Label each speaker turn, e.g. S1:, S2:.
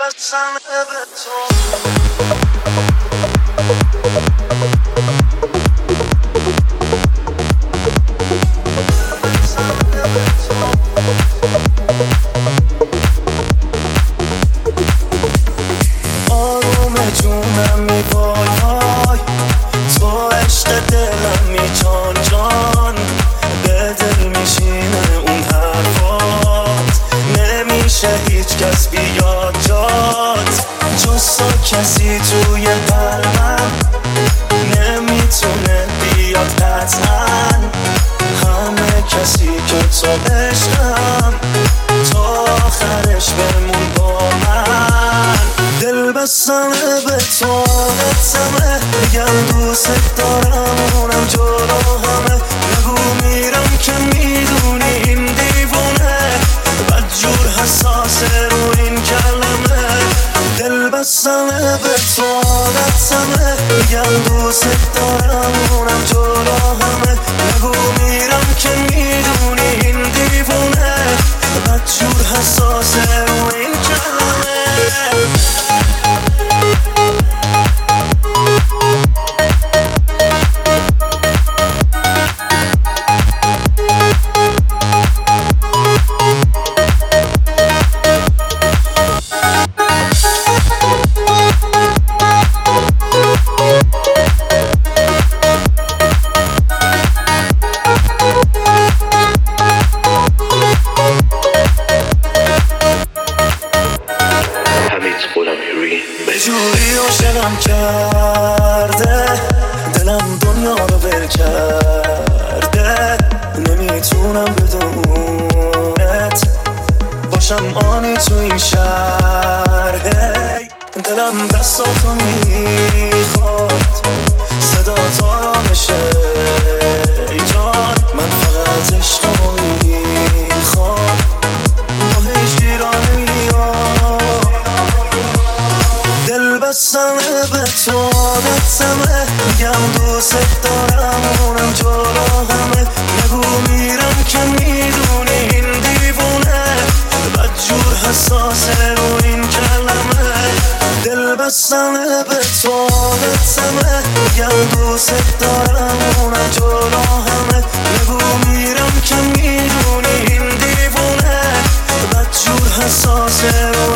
S1: آروم جونم می وای وای، تو عشق دلم می جان جان، به دل میشینه اون حرفات، نمیشه هیچ کس بیاد جات، جز تو کسی توی قلبم نمیتونه بیاد قطعا، همه کسی که تو عشقم، تو آخرش بمون با من. دل بستمه به تو عادتمه، میگم دوست دارم اونم جلو همه، نگو میرم که میدونی این دیوونه، بدجور حساسه رو این کلمه. دل بستمه به تو عادتمه، میگم دوست دارم اونم جلو همه، نگو میرم که میدونی این دیوونه، بدجور حساسه رو این کلمه. به جوری عاشقم کرده، دلم دنیا رو ول کرده، نمیتونم بدونت باشم آنی تو این شهر. دلم دستاتو میخواد، صدا تا بشه ای جان، من فقط عشقمو میخواد، با هیچ گیرانه میاد. دل بستمه به تو عادتمه، میگم دوست دارم اونم جلو همه، نگو میرم که میدونی این دیوونه، بدجور حساسه رو این کلمه. دل بستمه به تو عادتمه، میگم دوست دارم اونم جلو همه، نگو میرم که میدونی این دیوونه، بدجور حساسه رو